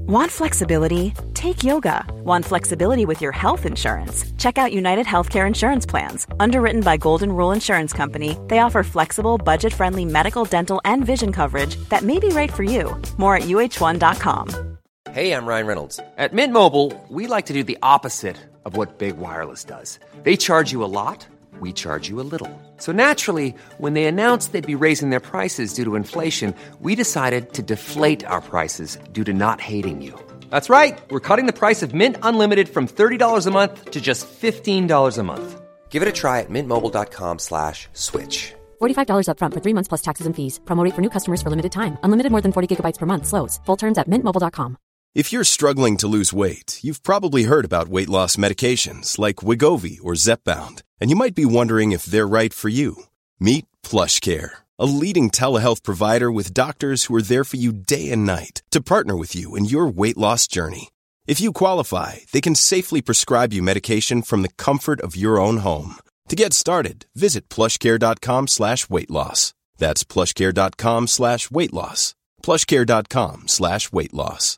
Want flexibility? Take yoga. Want flexibility with your health insurance? Check out United Healthcare Insurance Plans. Underwritten by Golden Rule Insurance Company, they offer flexible, budget-friendly medical, dental, and vision coverage that may be right for you. More at uh1.com. Hey, I'm Ryan Reynolds. At Mint Mobile, we like to do the opposite of what Big Wireless does. They charge you a lot. We charge you a little. So naturally, when they announced they'd be raising their prices due to inflation, we decided to deflate our prices due to not hating you. That's right. We're cutting the price of Mint Unlimited from $30 a month to just $15 a month. Give it a try at mintmobile.com/switch. $45 up front for 3 months plus taxes and fees. Promo rate for new customers for limited time. Unlimited more than 40 gigabytes per month. Slows full terms at mintmobile.com. If you're struggling to lose weight, you've probably heard about weight loss medications like Wegovy or Zepbound, and you might be wondering if they're right for you. Meet PlushCare, a leading telehealth provider with doctors who are there for you day and night to partner with you in your weight loss journey. If you qualify, they can safely prescribe you medication from the comfort of your own home. To get started, visit plushcare.com/weight-loss. That's plushcare.com/weight-loss. plushcare.com/weight-loss.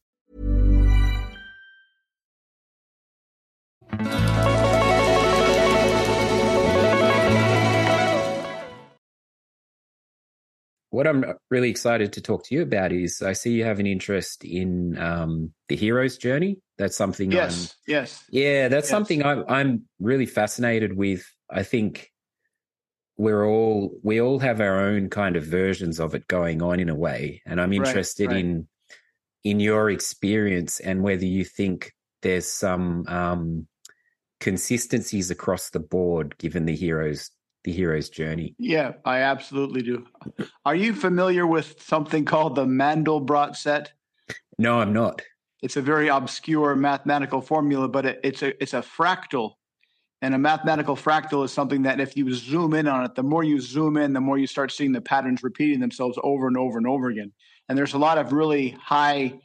What I'm really excited to talk to you about is I see you have an interest in the hero's journey. That's something. Yes. Something I'm really fascinated with. I think we all have our own kind of versions of it going on in a way, and I'm interested in your experience and whether you think there's some consistencies across the board given the hero's journey. Yeah, I absolutely do. Are you familiar with something called the Mandelbrot set? No, I'm not. It's a very obscure mathematical formula, but it's a fractal. And a mathematical fractal is something that if you zoom in on it, the more you zoom in, the more you start seeing the patterns repeating themselves over and over and over again. And there's a lot of really high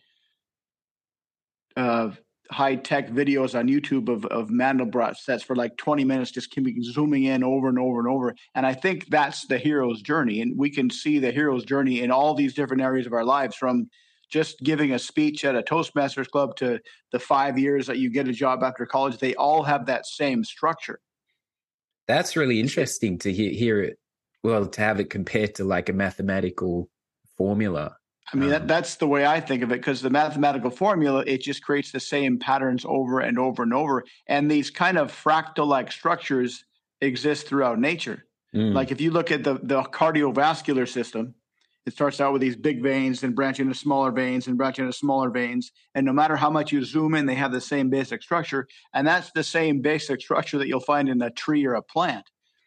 tech videos on YouTube of Mandelbrot sets for like 20 minutes, just zooming in over and over and over. And I think that's the hero's journey. And we can see the hero's journey in all these different areas of our lives, from just giving a speech at a Toastmasters club to the 5 years that you get a job after college. They all have that same structure. That's really interesting to hear it. Well, to have it compared to like a mathematical formula. I mean, that's the way I think of it, because the mathematical formula, it just creates the same patterns over and over and over. And these kind of fractal-like structures exist throughout nature. Like if you look at the cardiovascular system, it starts out with these big veins and branch into smaller veins and branch into smaller veins. And no matter how much you zoom in, they have the same basic structure. And that's the same basic structure that you'll find in a tree or a plant.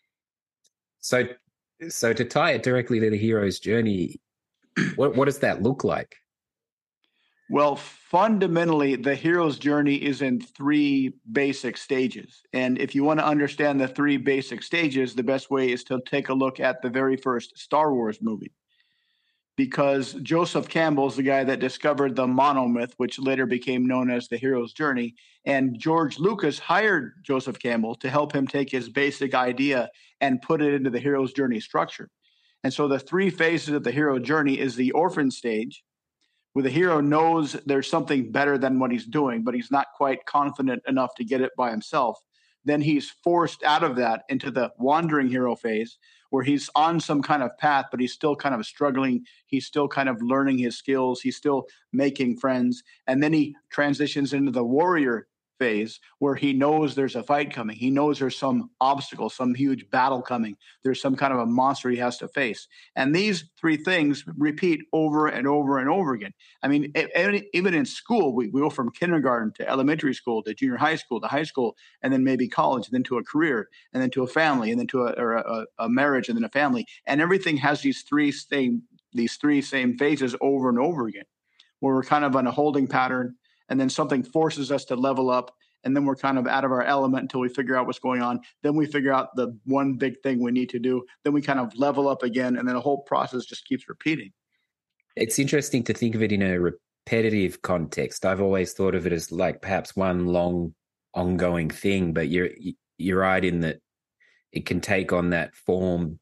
So to tie it directly to the hero's journey, what does that look like? Well, fundamentally, the hero's journey is in 3 basic stages. And if you want to understand the 3 basic stages, the best way is to take a look at the very first Star Wars movie. Because Joseph Campbell is the guy that discovered the monomyth, which later became known as the hero's journey. And George Lucas hired Joseph Campbell to help him take his basic idea and put it into the hero's journey structure. And so the 3 phases of the hero journey is the orphan stage, where the hero knows there's something better than what he's doing, but he's not quite confident enough to get it by himself. Then he's forced out of that into the wandering hero phase, where he's on some kind of path, but he's still kind of struggling. He's still kind of learning his skills. He's still making friends. And then he transitions into the warrior phase, where he knows there's a fight coming. He knows there's some obstacle, some huge battle coming. There's some kind of a monster he has to face. And these 3 things repeat over and over and over again. I mean, even in school, we go from kindergarten to elementary school to junior high school to high school, and then maybe college, and then to a career, and then to a family, and then to a marriage, and then a family. And everything has these three same phases over and over again, where we're kind of on a holding pattern, and then something forces us to level up, and then we're kind of out of our element until we figure out what's going on. Then we figure out the one big thing we need to do. Then we kind of level up again, and then the whole process just keeps repeating. It's interesting to think of it in a repetitive context. I've always thought of it as like perhaps one long ongoing thing, but you're right in that it can take on that form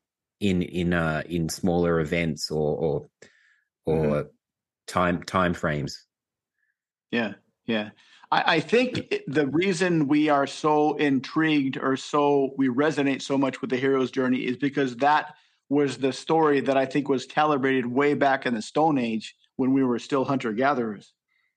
in smaller events or time frames. Yeah. Yeah. I think the reason we are so intrigued or we resonate so much with the hero's journey is because that was the story that I think was calibrated way back in the Stone Age when we were still hunter-gatherers.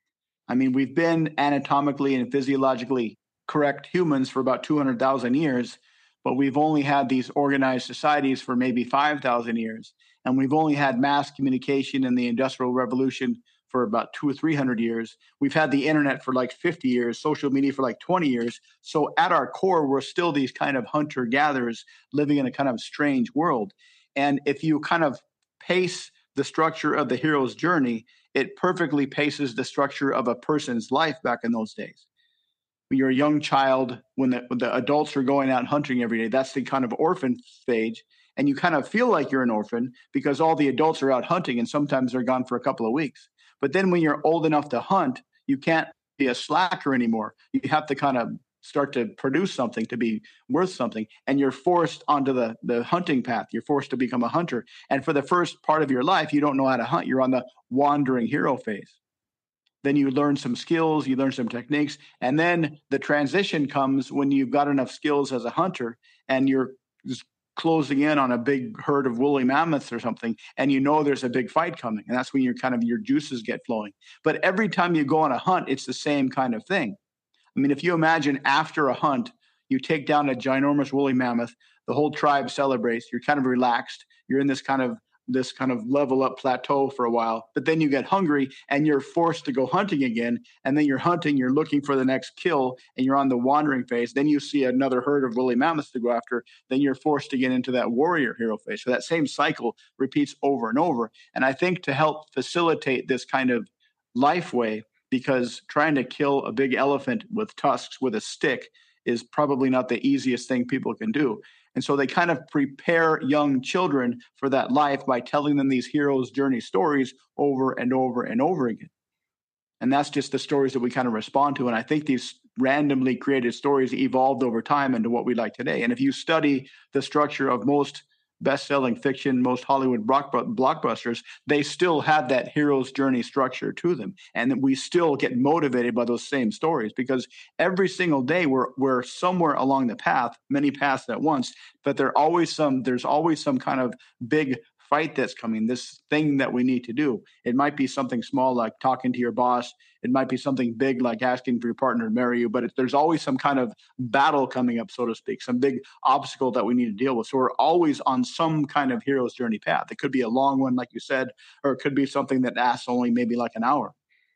I mean, we've been anatomically and physiologically correct humans for about 200,000 years, but we've only had these organized societies for maybe 5,000 years. And we've only had mass communication in the Industrial Revolution for about 200 or 300 years. We've had the internet for like 50 years, social media for like 20 years. So at our core, we're still these kind of hunter-gatherers living in a kind of strange world. And if you kind of pace the structure of the hero's journey, it perfectly paces the structure of a person's life back in those days. When you're a young child, when the adults are going out hunting every day, that's the kind of orphan stage. And you kind of feel like you're an orphan because all the adults are out hunting and sometimes they're gone for a couple of weeks. But then when you're old enough to hunt, you can't be a slacker anymore. You have to kind of start to produce something to be worth something. And you're forced onto the hunting path. You're forced to become a hunter. And for the first part of your life, you don't know how to hunt. You're on the wandering hero phase. Then you learn some skills, you learn some techniques. And then the transition comes when you've got enough skills as a hunter and you're just closing in on a big herd of woolly mammoths or something, and you know there's a big fight coming, and that's when your juices get flowing. But every time you go on a hunt, it's the same kind of thing. I mean, if you imagine after a hunt, you take down a ginormous woolly mammoth, the whole tribe celebrates, you're kind of relaxed, you're in this kind of level up plateau for a while, but then you get hungry and you're forced to go hunting again. And then you're hunting, you're looking for the next kill, and you're on the wandering phase. Then you see another herd of woolly mammoths to go after. Then you're forced to get into that warrior hero phase. So that same cycle repeats over and over. And I think to help facilitate this kind of life way, because trying to kill a big elephant with tusks with a stick is probably not the easiest thing people can do. And so they kind of prepare young children for that life by telling them these heroes' journey stories over and over and over again. And that's just the stories that we kind of respond to. And I think these randomly created stories evolved over time into what we like today. And if you study the structure of most best-selling fiction, most Hollywood blockbusters, they still have that hero's journey structure to them. And we still get motivated by those same stories because every single day we're somewhere along the path, many paths at once, but there's always some kind of big fight that's coming, this thing that we need to do. It might be something small like talking to your boss. It might be something big like asking for your partner to marry you, but there's always some kind of battle coming up, so to speak, some big obstacle that we need to deal with. So we're always on some kind of hero's journey path. It could be a long one, like you said, or it could be something that lasts only maybe like an hour.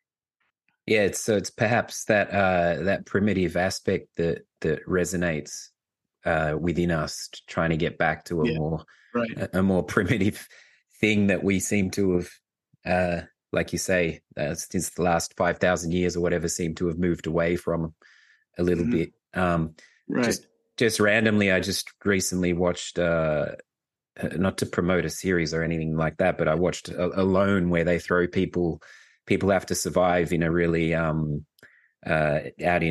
Yeah, it's perhaps that primitive aspect that resonates within us, trying to get back to a more primitive thing that we seem to have, like you say, since the last 5,000 years or whatever, seem to have moved away from a little bit. Just randomly, I just recently watched, not to promote a series or anything like that, but I watched Alone, where they throw people have to survive in a really out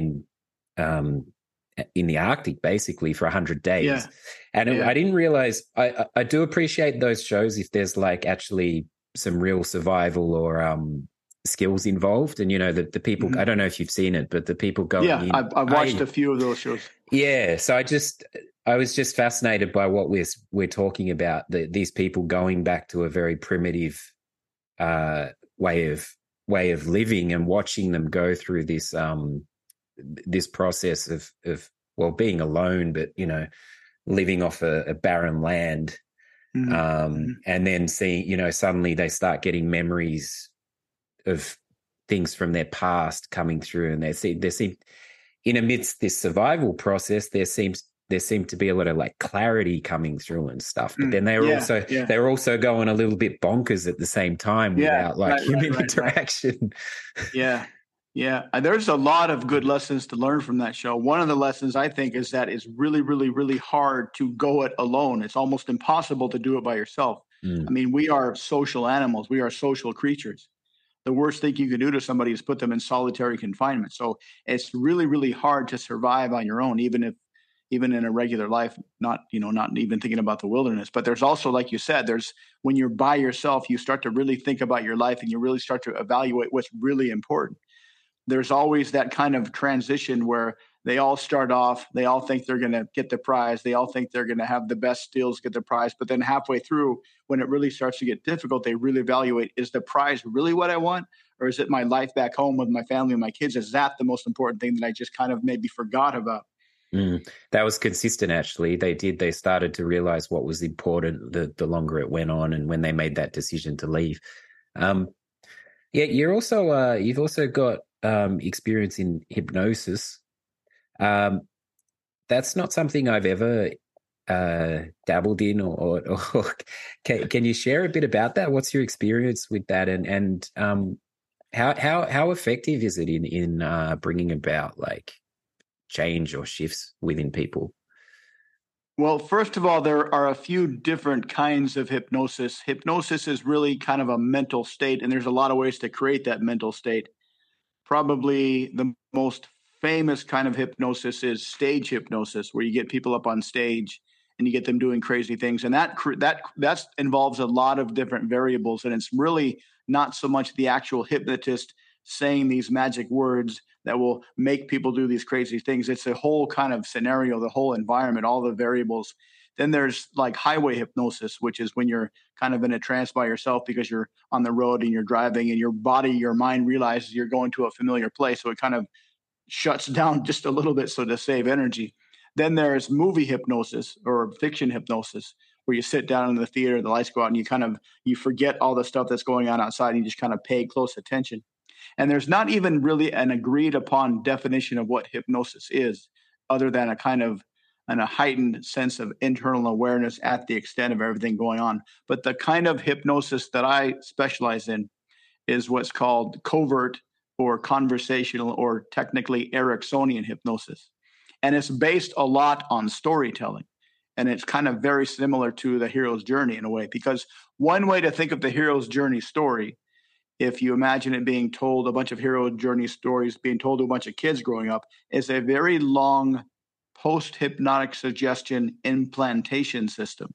in the Arctic, basically, for 100 days. Yeah. And I didn't realize, I do appreciate those shows if there's like actually some real survival or skills involved. And, you know, the people, I don't know if you've seen it, but the people going in. Yeah, I've watched a few of those shows. Yeah. So I was just fascinated by what we're talking about, these people going back to a very primitive way of living and watching them go through this this process of being alone, but, you know, living off a barren land. And then seeing, you know, suddenly they start getting memories of things from their past coming through, and they seem in amidst this survival process, there seemed to be a lot of like clarity coming through and stuff. But then they were also going a little bit bonkers at the same time without human interaction. Yeah. Yeah. There's a lot of good lessons to learn from that show. One of the lessons I think is that it's really, really, really hard to go it alone. It's almost impossible to do it by yourself. I mean, we are social animals. We are social creatures. The worst thing you can do to somebody is put them in solitary confinement. So it's really, really hard to survive on your own, even in a regular life, not even thinking about the wilderness. But there's also, like you said, when you're by yourself, you start to really think about your life and you really start to evaluate what's really important. there's always that kind of transition where they all start off, they all think they're going to get the prize. They all think they're going to have the best skills, get the prize. But then halfway through, when it really starts to get difficult, they really evaluate, is the prize really what I want? Or is it my life back home with my family and my kids? Is that the most important thing that I just kind of maybe forgot about? That was consistent, actually. They started to realize what was important the longer it went on, and when they made that decision to leave. You've also got experience in hypnosis. That's not something I've ever dabbled in, or can you share a bit about that? What's your experience with that, and how effective is it in bringing about like change or shifts within people? Well, first of all, there are a few different kinds of hypnosis. Hypnosis is really kind of a mental state, and there's a lot of ways to create that mental state. Probably the most famous kind of hypnosis is stage hypnosis, where you get people up on stage and you get them doing crazy things. And that involves a lot of different variables. And it's really not so much the actual hypnotist saying these magic words that will make people do these crazy things. It's a whole kind of scenario, the whole environment, all the variables. Then there's like highway hypnosis, which is when you're kind of in a trance by yourself because you're on the road and you're driving and your mind realizes you're going to a familiar place. So it kind of shuts down just a little bit so to save energy. Then there's movie hypnosis or fiction hypnosis, where you sit down in the theater, the lights go out, and you forget all the stuff that's going on outside, and you just kind of pay close attention. And there's not even really an agreed upon definition of what hypnosis is, other than a heightened sense of internal awareness at the extent of everything going on. But the kind of hypnosis that I specialize in is what's called covert or conversational, or technically Ericksonian hypnosis. And it's based a lot on storytelling. And it's kind of very similar to the hero's journey in a way, because one way to think of the hero's journey story, if you imagine it being told, a bunch of hero journey stories being told to a bunch of kids growing up, is a very long post-hypnotic suggestion implantation system.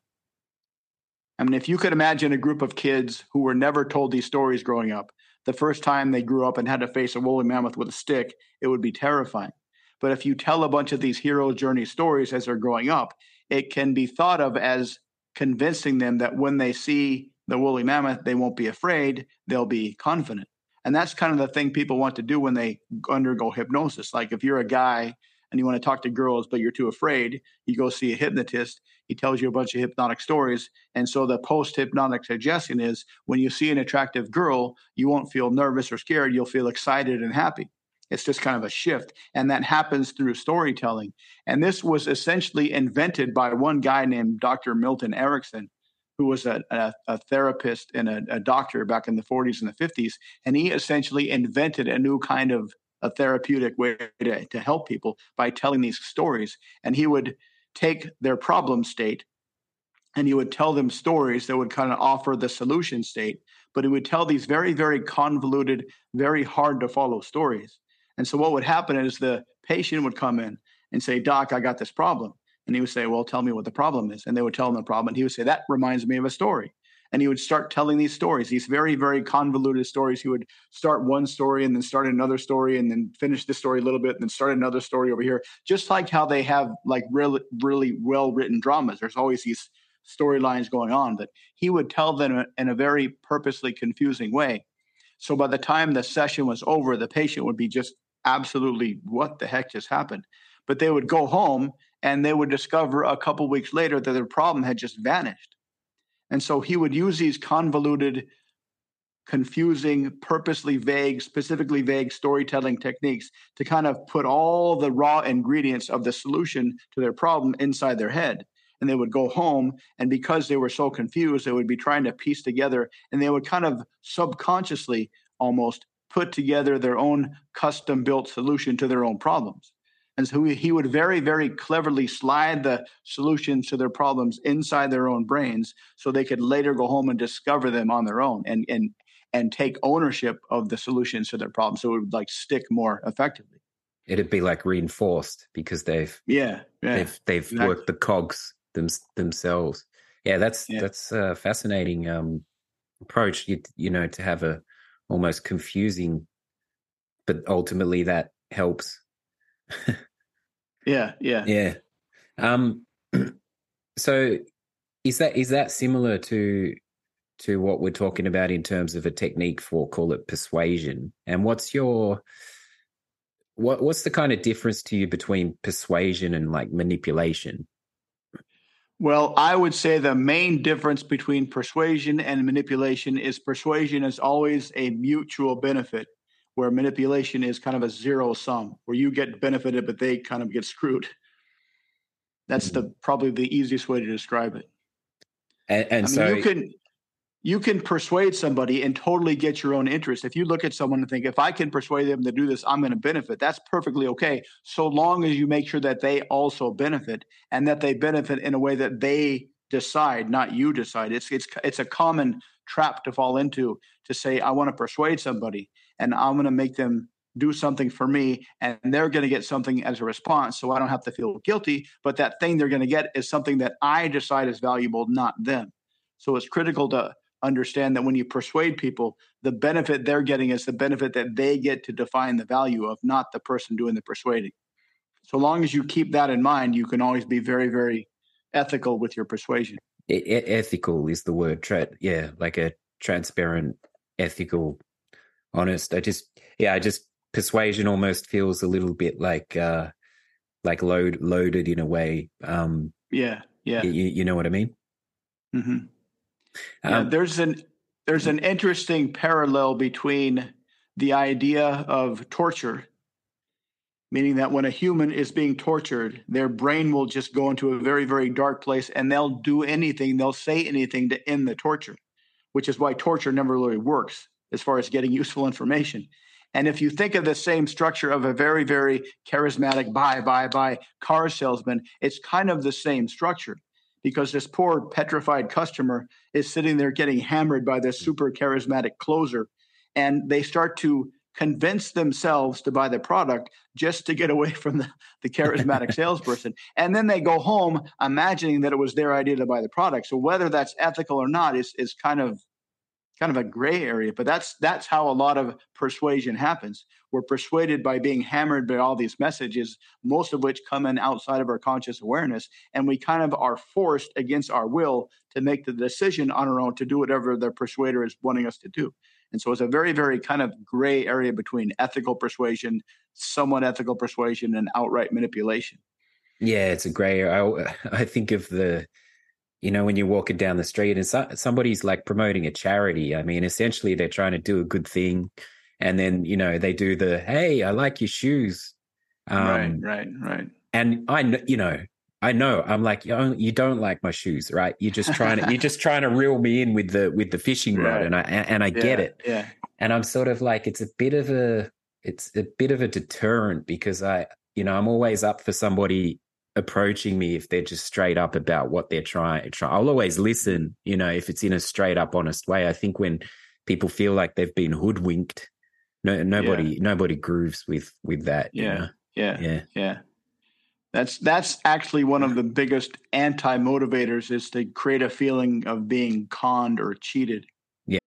I mean, if you could imagine a group of kids who were never told these stories growing up, the first time they grew up and had to face a woolly mammoth with a stick, it would be terrifying. But if you tell a bunch of these hero journey stories as they're growing up, it can be thought of as convincing them that when they see the woolly mammoth, they won't be afraid, they'll be confident. And that's kind of the thing people want to do when they undergo hypnosis. Like if you're a guy and you want to talk to girls, but you're too afraid, you go see a hypnotist, he tells you a bunch of hypnotic stories. And so the post-hypnotic suggestion is when you see an attractive girl, you won't feel nervous or scared, you'll feel excited and happy. It's just kind of a shift. And that happens through storytelling. And this was essentially invented by one guy named Dr. Milton Erickson, who was a therapist and a doctor back in the 40s and the 50s. And he essentially invented a new kind of a therapeutic way to help people by telling these stories. And he would take their problem state and he would tell them stories that would kind of offer the solution state. But he would tell these very, very convoluted, very hard to follow stories. And so what would happen is the patient would come in and say, "Doc, I got this problem." And he would say, "Well, tell me what the problem is." And they would tell him the problem. And he would say, "That reminds me of a story." And he would start telling these stories, these very, very convoluted stories. He would start one story and then start another story and then finish the story a little bit and then start another story over here. Just like how they have like really, really well-written dramas. There's always these storylines going on, but he would tell them in a very purposely confusing way. So by the time the session was over, the patient would be just absolutely, what the heck just happened? But they would go home and they would discover a couple weeks later that their problem had just vanished. And so he would use these convoluted, confusing, purposely vague, specifically vague storytelling techniques to kind of put all the raw ingredients of the solution to their problem inside their head. And they would go home, and because they were so confused, they would be trying to piece together, and they would kind of subconsciously almost put together their own custom-built solution to their own problems. And so he would very, very cleverly slide the solutions to their problems inside their own brains so they could later go home and discover them on their own and take ownership of the solutions to their problems. So it would like stick more effectively. It'd be like reinforced because they've exactly. worked the cogs themselves. Yeah, that's a fascinating approach. You know, to have a almost confusing but ultimately that helps. Yeah. So is that similar to what we're talking about in terms of a technique for, call it, persuasion? And what's the kind of difference to you between persuasion and like manipulation? Well, I would say the main difference between persuasion and manipulation is persuasion is always a mutual benefit, where manipulation is kind of a zero sum, where you get benefited, but they kind of get screwed. That's probably the easiest way to describe it. And so you can persuade somebody and totally get your own interest. If you look at someone and think, if I can persuade them to do this, I'm going to benefit. That's perfectly okay, so long as you make sure that they also benefit, and that they benefit in a way that they decide, not you decide. It's a common trap to fall into, to say, I want to persuade somebody and I'm going to make them do something for me, and they're going to get something as a response, so I don't have to feel guilty. But that thing they're going to get is something that I decide is valuable, not them. So it's critical to understand that when you persuade people, the benefit they're getting is the benefit that they get to define the value of, not the person doing the persuading. So long as you keep that in mind, you can always be very, very ethical with your persuasion. Ethical is the word. Like a transparent, ethical, honest. Persuasion almost feels a little bit like loaded in a way. Yeah. You know what I mean? Mm-hmm. There's an interesting parallel between the idea of torture, meaning that when a human is being tortured, their brain will just go into a very, very dark place, and they'll do anything, they'll say anything to end the torture, which is why torture never really works as far as getting useful information. And if you think of the same structure of a very, very charismatic buy car salesman, it's kind of the same structure, because this poor petrified customer is sitting there getting hammered by this super charismatic closer, and they start to convince themselves to buy the product just to get away from the charismatic salesperson. And then they go home imagining that it was their idea to buy the product. So whether that's ethical or not is kind of a gray area, but that's how a lot of persuasion happens. We're persuaded by being hammered by all these messages, most of which come in outside of our conscious awareness, and we kind of are forced against our will to make the decision on our own to do whatever the persuader is wanting us to do. And so it's a very, very kind of gray area between ethical persuasion, somewhat ethical persuasion, and outright manipulation. Yeah, it's a gray area. I think of when you're walking down the street and somebody's like promoting a charity. I mean, essentially they're trying to do a good thing. And then, they do the, hey, I like your shoes. Right. And I know I'm like, you don't like my shoes, right? You're just trying to reel me in with the fishing rod. And I get it. Yeah. And I'm sort of like, it's a bit of a deterrent, because I'm always up for somebody approaching me if they're just straight up about what they're trying. I'll always listen, if it's in a straight up, honest way. I think when people feel like they've been hoodwinked, nobody grooves with that. Yeah. That's actually one of the biggest anti-motivators, is to create a feeling of being conned or cheated. Yeah.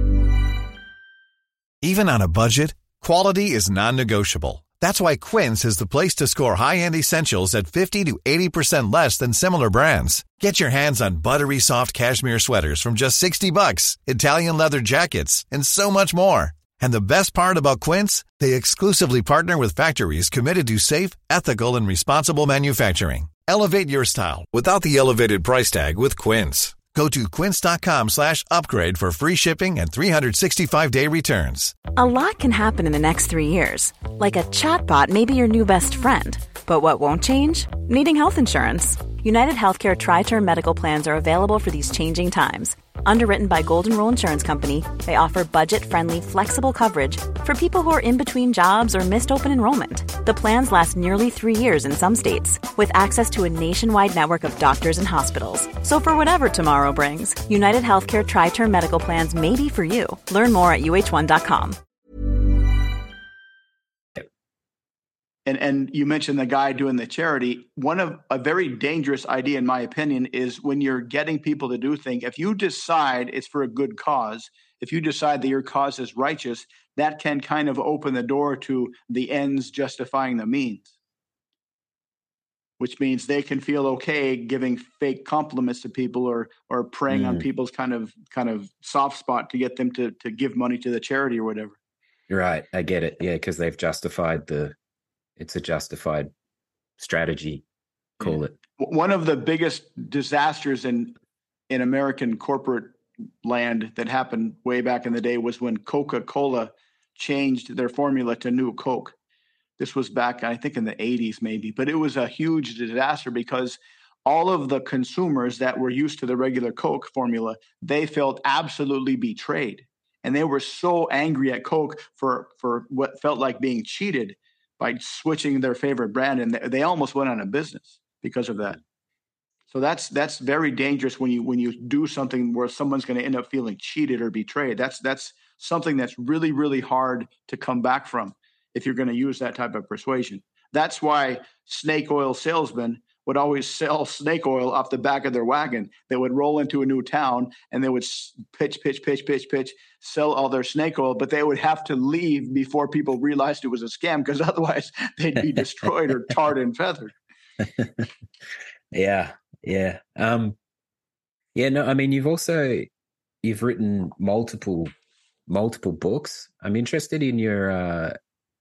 Even on a budget, quality is non-negotiable. That's why Quince is the place to score high-end essentials at 50 to 80% less than similar brands. Get your hands on buttery soft cashmere sweaters from just $60, Italian leather jackets, and so much more. And the best part about Quince, they exclusively partner with factories committed to safe, ethical, and responsible manufacturing. Elevate your style without the elevated price tag with Quince. Go to quince.com/upgrade for free shipping and 365-day returns. A lot can happen in the next 3 years. Like a chatbot may be your new best friend. But what won't change? Needing health insurance. United Healthcare Tri-Term Medical Plans are available for these changing times. Underwritten by Golden Rule Insurance Company, they offer budget-friendly, flexible coverage for people who are in between jobs or missed open enrollment. The plans last nearly 3 years in some states, with access to a nationwide network of doctors and hospitals. So for whatever tomorrow brings, United Healthcare Tri-Term Medical Plans may be for you. Learn more at uh1.com. And you mentioned the guy doing the charity. One of a very dangerous idea, in my opinion, is when you're getting people to do things, if you decide it's for a good cause if you decide that your cause is righteous, that can kind of open the door to the ends justifying the means, which means they can feel okay giving fake compliments to people or preying on people's kind of soft spot to get them to give money to the charity or whatever. Right. I get it. Yeah. Because they've justified it's a justified strategy, call it. One of the biggest disasters in American corporate land that happened way back in the day was when Coca-Cola changed their formula to New Coke. This was back, I think, in the 80s maybe, but it was a huge disaster because all of the consumers that were used to the regular Coke formula, they felt absolutely betrayed. And they were so angry at Coke for what felt like being cheated by switching their favorite brand. And they almost went out of business because of that. So that's very dangerous when you do something where someone's going to end up feeling cheated or betrayed. That's something that's really, really hard to come back from if you're going to use that type of persuasion. That's why snake oil salesmen would always sell snake oil off the back of their wagon. They would roll into a new town and they would pitch, sell all their snake oil, but they would have to leave before people realized it was a scam because otherwise they'd be destroyed or tarred and feathered. Yeah. Yeah. No, I mean, you've written multiple books. I'm interested in your,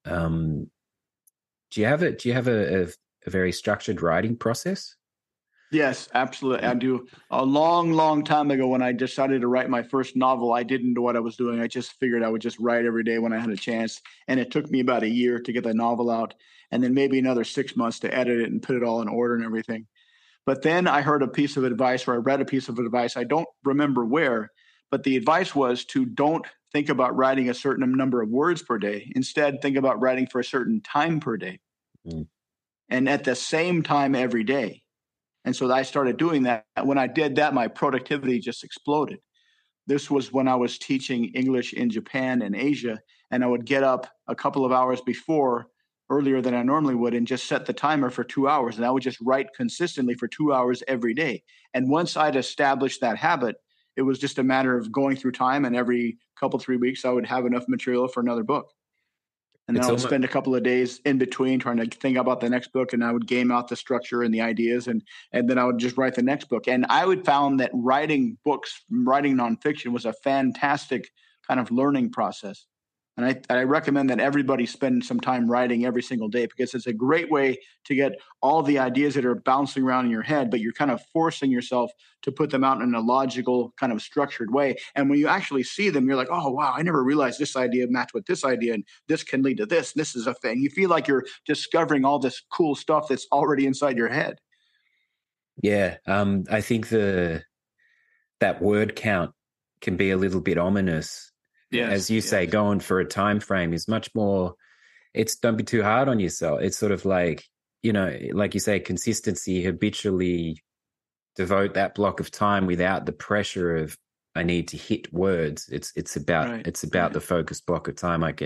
do you have a very structured writing process? Yes, absolutely. I do. A long, long time ago when I decided to write my first novel, I didn't know what I was doing. I just figured I would just write every day when I had a chance. And it took me about a year to get the novel out and then maybe another 6 months to edit it and put it all in order and everything. But then I heard a piece of advice, or I read a piece of advice. I don't remember where, but the advice was to don't think about writing a certain number of words per day. Instead, think about writing for a certain time per day. And at the same time every day. And so I started doing that. When I did that, my productivity just exploded. This was when I was teaching English in Japan and Asia, and I would get up a couple of hours earlier than I normally would, and just set the timer for 2 hours. And I would just write consistently for 2 hours every day. And once I'd established that habit, it was just a matter of going through time. And every couple, 3 weeks, I would have enough material for another book. And then I would spend a couple of days in between trying to think about the next book, and I would game out the structure and the ideas, and then I would just write the next book. And I would found that writing nonfiction was a fantastic kind of learning process. And I recommend that everybody spend some time writing every single day because it's a great way to get all the ideas that are bouncing around in your head, but you're kind of forcing yourself to put them out in a logical kind of structured way. And when you actually see them, you're like, oh, wow, I never realized this idea matched with this idea, and this can lead to this. This is a thing. You feel like you're discovering all this cool stuff that's already inside your head. Yeah. I think that word count can be a little bit ominous. Yes, as you say, going for a time frame is much more, don't be too hard on yourself. It's sort of like, like you say, consistency, habitually devote that block of time without the pressure of, I need to hit words. It's about the focused block of time. I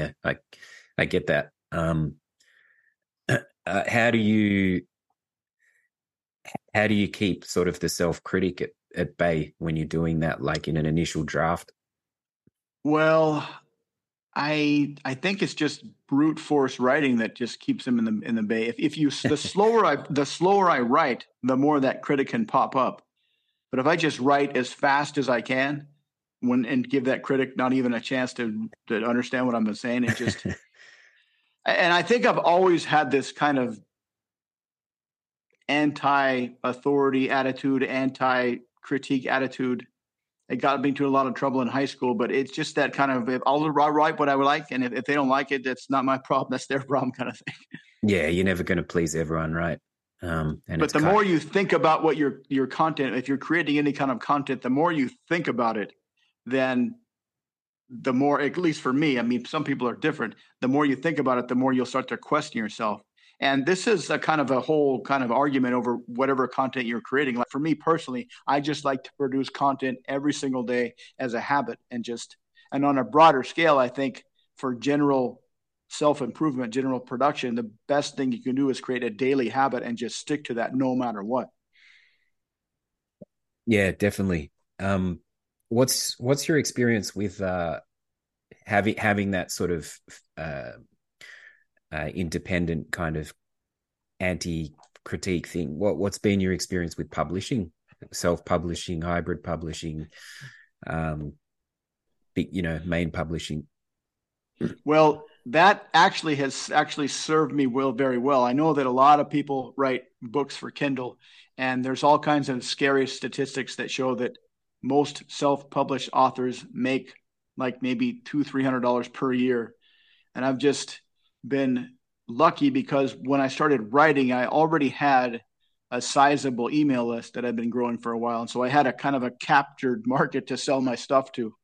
get that. How do you keep sort of the self-critic at bay when you're doing that, like in an initial draft? Well, I think it's just brute force writing that just keeps them in the bay. The slower I write, the more that critic can pop up. But if I just write as fast as I can, and give that critic not even a chance to understand what I'm saying, it just. And I think I've always had this kind of anti-authority attitude, anti-critique attitude. It got me into a lot of trouble in high school, but it's just that kind of, I'll write what I would like, and if they don't like it, that's not my problem. That's their problem kind of thing. Yeah, you're never going to please everyone, right? But the more you think about what your content, if you're creating any kind of content, the more you think about it, then the more, at least for me, I mean, some people are different. The more you think about it, the more you'll start to question yourself. And this is a kind of a whole kind of argument over whatever content you're creating. Like for me personally, I just like to produce content every single day as a habit, and on a broader scale, I think for general self-improvement, general production, the best thing you can do is create a daily habit and just stick to that no matter what. Yeah, definitely. what's your experience with having that sort of independent kind of anti-critique thing? What's been your experience with publishing, self-publishing, hybrid publishing, main publishing? Well, that has served me very well. I know that a lot of people write books for Kindle, and there's all kinds of scary statistics that show that most self-published authors make like maybe $200-300 per year. And I've just been lucky because when I started writing, I already had a sizable email list that I'd been growing for a while. And so I had a kind of a captured market to sell my stuff to.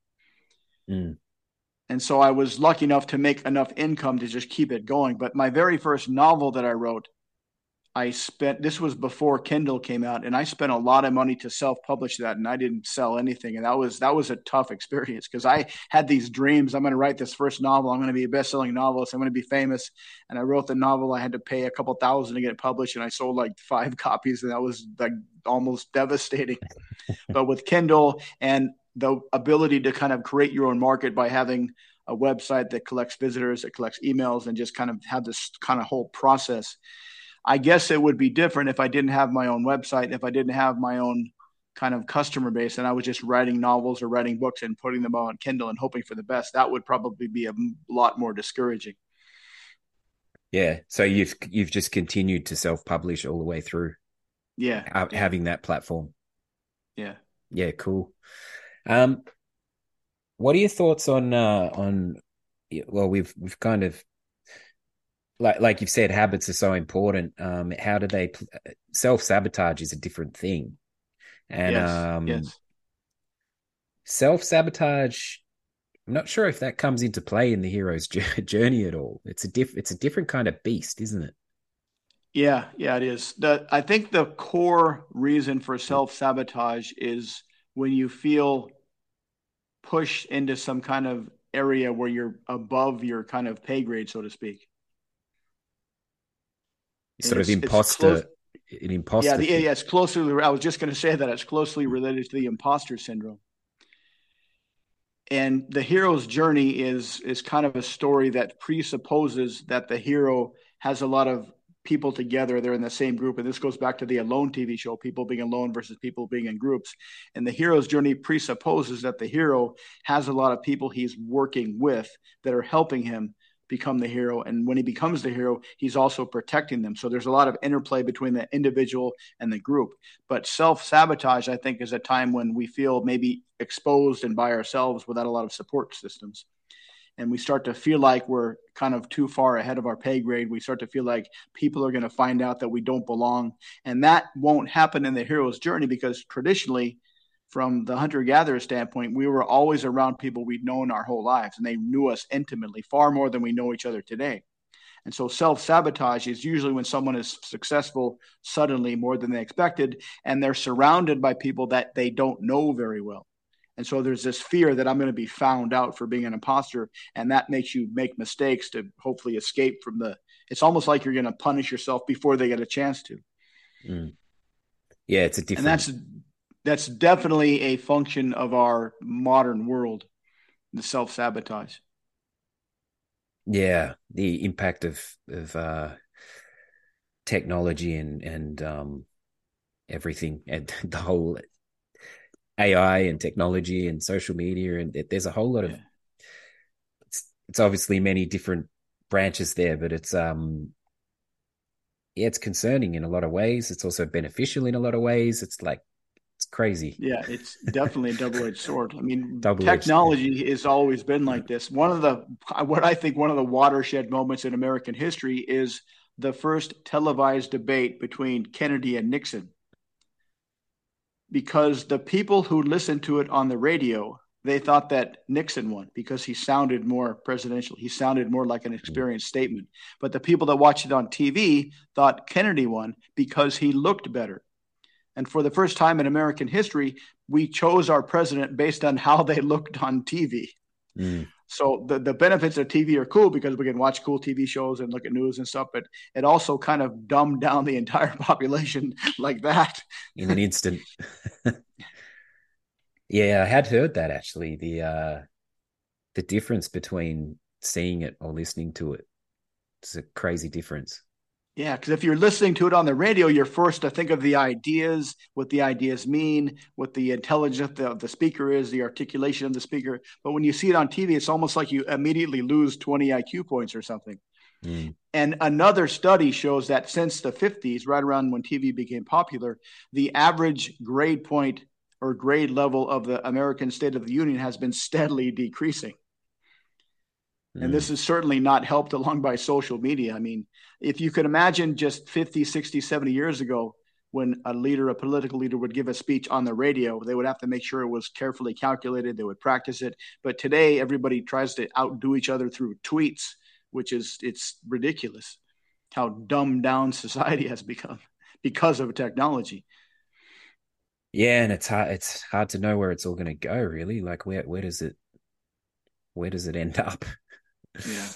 And so I was lucky enough to make enough income to just keep it going. But my very first novel that I wrote, this was before Kindle came out, and I spent a lot of money to self-publish that, and I didn't sell anything. And that was a tough experience because I had these dreams. I'm going to write this first novel. I'm going to be a best-selling novelist. I'm going to be famous. And I wrote the novel. I had to pay a couple $1,000 to get it published, and I sold like 5 copies, and that was like almost devastating. But with Kindle and the ability to kind of create your own market by having a website that collects visitors, that collects emails, and just kind of have this kind of whole process, I guess it would be different if I didn't have my own website, if I didn't have my own kind of customer base, and I was just writing novels or writing books and putting them on Kindle and hoping for the best. That would probably be a lot more discouraging. Yeah. So you've just continued to self-publish all the way through. Yeah. Having that platform. Yeah. Yeah. Cool. What are your thoughts on well, we've kind of, like you've said, habits are so important. How do they self-sabotage is a different thing. And yes. Self-sabotage, I'm not sure if that comes into play in the hero's journey at all. It's a different kind of beast, isn't it? Yeah, it is. I think the core reason for self-sabotage is when you feel pushed into some kind of area where you're above your kind of pay grade, so to speak. Sort of imposter. An imposter. Yeah, it's closely. I was just going to say that it's closely related to the imposter syndrome. And the hero's journey is kind of a story that presupposes that the hero has a lot of people together. They're in the same group. And this goes back to the Alone TV show, people being alone versus people being in groups. And the hero's journey presupposes that the hero has a lot of people he's working with that are helping him become the hero. And when he becomes the hero, he's also protecting them. So there's a lot of interplay between the individual and the group. But self-sabotage, I think, is a time when we feel maybe exposed and by ourselves without a lot of support systems. And we start to feel like we're kind of too far ahead of our pay grade. We start to feel like people are going to find out that we don't belong. And that won't happen in the hero's journey because traditionally, from the hunter-gatherer standpoint, we were always around people we'd known our whole lives, and they knew us intimately, far more than we know each other today. And so self-sabotage is usually when someone is successful suddenly more than they expected, and they're surrounded by people that they don't know very well. And so there's this fear that I'm going to be found out for being an imposter, and that makes you make mistakes to hopefully escape from it's almost like you're going to punish yourself before they get a chance to. Yeah, it's a different... And that's definitely a function of our modern world, the self-sabotage. Yeah, the impact of technology and everything, and the whole AI and technology and social media, and there's a whole lot of. It's obviously many different branches there, but it's it's concerning in a lot of ways. It's also beneficial in a lot of ways. It's crazy. Yeah, it's definitely a double-edged sword. I mean, technology has always been like this. What I think one of the watershed moments in American history is the first televised debate between Kennedy and Nixon. Because the people who listened to it on the radio, they thought that Nixon won because he sounded more presidential. He sounded more like an experienced statement. But the people that watched it on TV thought Kennedy won because he looked better. And for the first time in American history, we chose our president based on how they looked on TV. So the benefits of TV are cool because we can watch cool TV shows and look at news and stuff, but it also kind of dumbed down the entire population like that. In an instant. Yeah, I had heard that actually. The difference between seeing it or listening to it. It's a crazy difference. Yeah, because if you're listening to it on the radio, you're forced to think of the ideas, what the ideas mean, what the intelligence of the speaker is, the articulation of the speaker. But when you see it on TV, it's almost like you immediately lose 20 IQ points or something. Mm. And another study shows that since the 50s, right around when TV became popular, the average grade point or grade level of the American State of the Union has been steadily decreasing. And this is certainly not helped along by social media. I mean, if you could imagine just 50, 60, 70 years ago, when a political leader would give a speech on the radio, they would have to make sure it was carefully calculated. They would practice it. But today, everybody tries to outdo each other through tweets, it's ridiculous how dumbed down society has become because of technology. Yeah, and it's hard to know where it's all going to go, really. Like where does it end up? Yeah.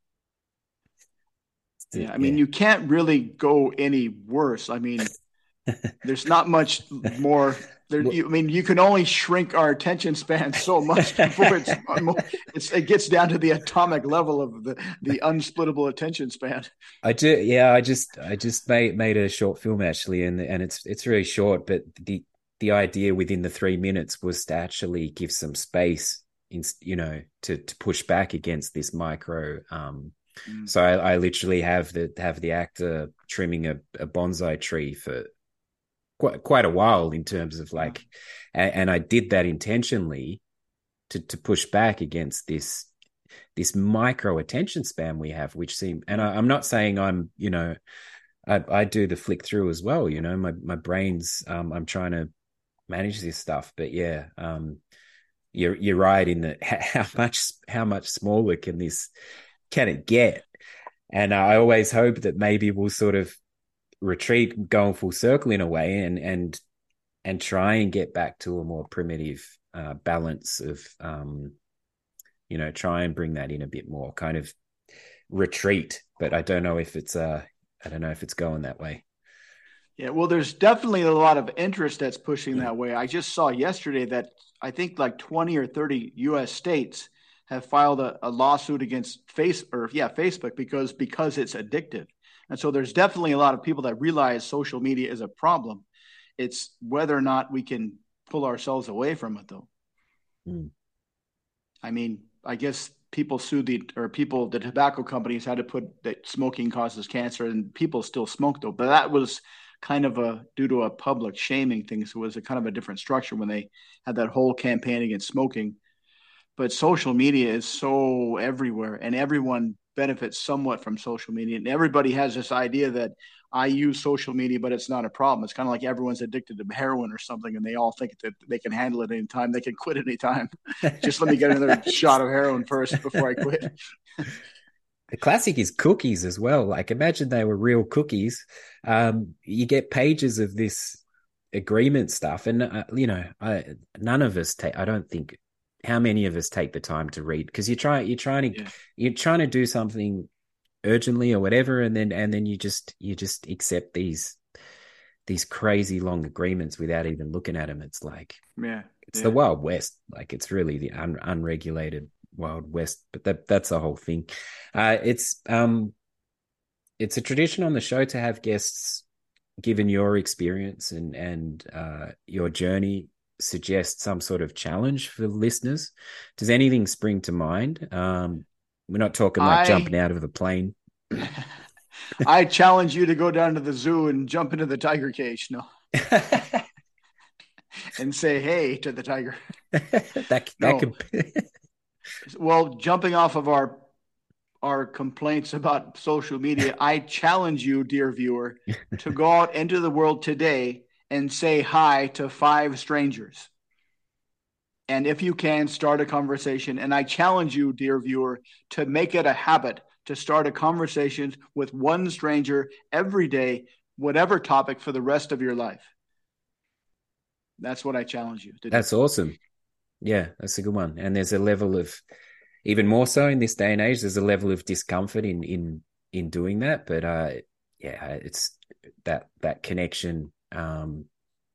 Yeah, I mean, you can't really go any worse. I mean, there's not much more. You can only shrink our attention span so much before it gets down to the atomic level of the unsplittable attention span. I do. Yeah, I just made a short film actually, and it's really short, but the idea within the 3 minutes was to actually give some space to push back against this micro. So I literally have the actor trimming a bonsai tree for quite a while in terms of like, and I did that intentionally to push back against this micro attention span we have, which and I'm not saying I'm, I do the flick through as well, my brain's, I'm trying to manage this stuff, but yeah, you're right in that how much smaller can it get? And I always hope that maybe we'll sort of retreat, going full circle in a way, and try and get back to a more primitive balance of try and bring that in a bit more, kind of retreat. But I don't know if it's going that way. Yeah, well, there's definitely a lot of interest that's pushing that way. I just saw yesterday that I think like 20 or 30 U.S. states have filed a lawsuit against Facebook because it's addictive. And so there's definitely a lot of people that realize social media is a problem. It's whether or not we can pull ourselves away from it, though. I mean, I guess people the tobacco companies had to put that smoking causes cancer, and people still smoke, though. But that was kind of due to a public shaming thing. So it was a kind of a different structure when they had that whole campaign against smoking. But social media is so everywhere, and everyone benefits somewhat from social media. And everybody has this idea that I use social media, but it's not a problem. It's kind of like everyone's addicted to heroin or something, and they all think that they can handle it anytime. They can quit anytime. Just let me get another shot of heroin first before I quit. The classic is cookies as well. Like, imagine they were real cookies. You get pages of this agreement stuff, and none of us take. I don't think. How many of us take the time to read? Because you're trying to do something urgently or whatever, and then you just accept these crazy long agreements without even looking at them. It's like the Wild West. Like, it's really the unregulated Wild West. But that's the whole thing. It's a tradition on the show to have guests, given your experience and your journey, suggest some sort of challenge for listeners. Does anything spring to mind? We're not talking like jumping out of the plane. I challenge you to go down to the zoo and jump into the tiger cage. No. And say hey to the tiger. that could be... Well, jumping off of our complaints about social media, I challenge you, dear viewer, to go out into the world today and say hi to 5 strangers. And if you can, start a conversation. And I challenge you, dear viewer, to make it a habit to start a conversation with one stranger every day, whatever topic, for the rest of your life. That's what I challenge you to do. That's awesome. Yeah, that's a good one. And there's a level of, even more so in this day and age, there's a level of discomfort in doing that. But it's that connection.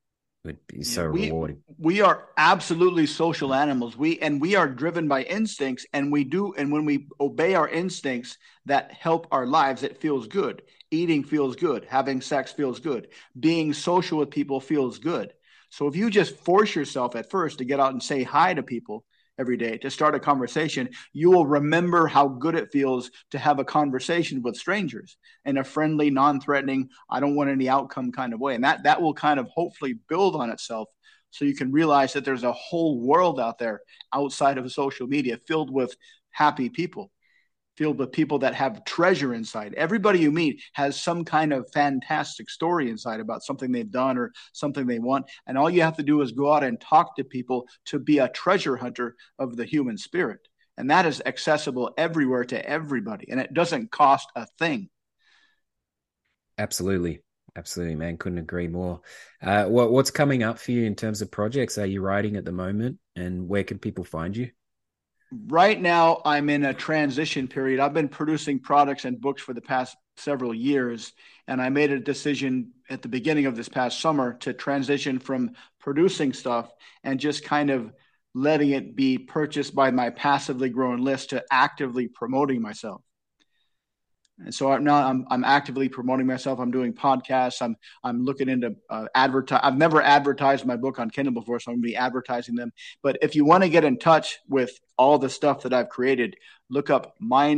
would be so rewarding. We are absolutely social animals. We are driven by instincts, and when we obey our instincts that help our lives, it feels good. Eating feels good. Having sex feels good. Being social with people feels good. So if you just force yourself at first to get out and say hi to people every day, to start a conversation, you will remember how good it feels to have a conversation with strangers in a friendly, non-threatening, I don't want any outcome kind of way. And that will kind of hopefully build on itself, so you can realize that there's a whole world out there outside of social media filled with happy people, filled with people that have treasure inside. Everybody you meet has some kind of fantastic story inside about something they've done or something they want. And all you have to do is go out and talk to people to be a treasure hunter of the human spirit. And that is accessible everywhere to everybody. And it doesn't cost a thing. Absolutely. Absolutely, man. Couldn't agree more. What's coming up for you in terms of projects? Are you writing at the moment, and where can people find you? Right now, I'm in a transition period. I've been producing products and books for the past several years, and I made a decision at the beginning of this past summer to transition from producing stuff and just kind of letting it be purchased by my passively growing list to actively promoting myself. And so I'm actively promoting myself. I'm doing podcasts. I'm looking into advertise. I've never advertised my book on Kindle before, so I'm going to be advertising them. But if you want to get in touch with all the stuff that I've created, look up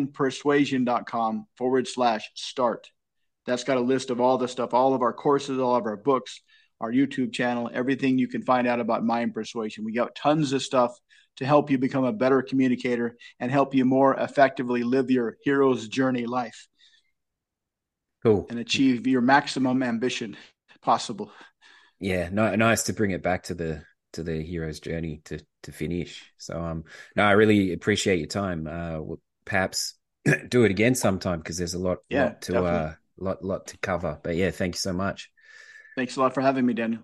mindpersuasion.com/start. That's got a list of all the stuff, all of our courses, all of our books, our YouTube channel, everything you can find out about mind persuasion. We got tons of stuff to help you become a better communicator and help you more effectively live your hero's journey life. Cool. And achieve your maximum ambition possible. Yeah, nice to bring it back to the hero's journey to finish. So I really appreciate your time. We'll perhaps do it again sometime, because there's a lot to cover. But yeah, thank you so much. Thanks a lot for having me, Daniel.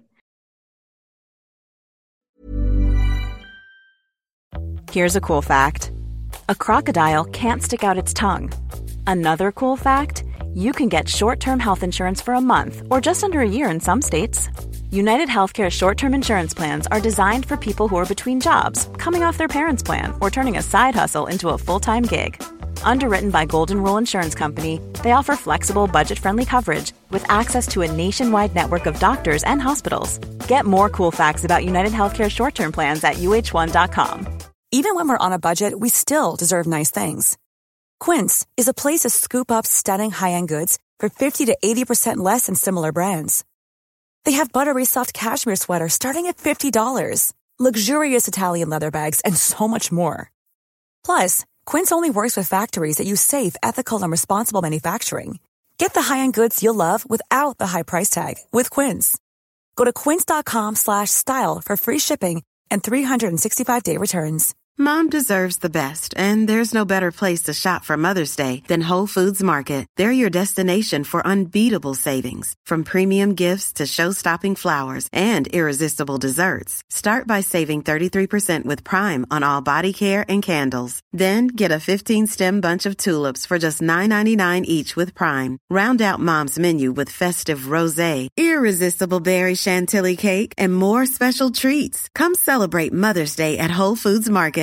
Here's a cool fact. A crocodile can't stick out its tongue. Another cool fact, you can get short-term health insurance for a month or just under a year in some states. United Healthcare short-term insurance plans are designed for people who are between jobs, coming off their parents' plan, or turning a side hustle into a full-time gig. Underwritten by Golden Rule Insurance Company, they offer flexible, budget-friendly coverage with access to a nationwide network of doctors and hospitals. Get more cool facts about United Healthcare short-term plans at uh1.com. Even when we're on a budget, we still deserve nice things. Quince is a place to scoop up stunning high-end goods for 50 to 80% less than similar brands. They have buttery soft cashmere sweaters starting at $50, luxurious Italian leather bags, and so much more. Plus, Quince only works with factories that use safe, ethical, and responsible manufacturing. Get the high-end goods you'll love without the high price tag with Quince. Go to quince.com/style for free shipping and 365-day returns. Mom deserves the best, and there's no better place to shop for Mother's Day than Whole Foods Market. They're your destination for unbeatable savings, from premium gifts to show-stopping flowers and irresistible desserts. Start by saving 33% with Prime on all body care and candles. Then get a 15-stem bunch of tulips for just $9.99 each with Prime. Round out Mom's menu with festive rosé, irresistible berry chantilly cake, and more special treats. Come celebrate Mother's Day at Whole Foods Market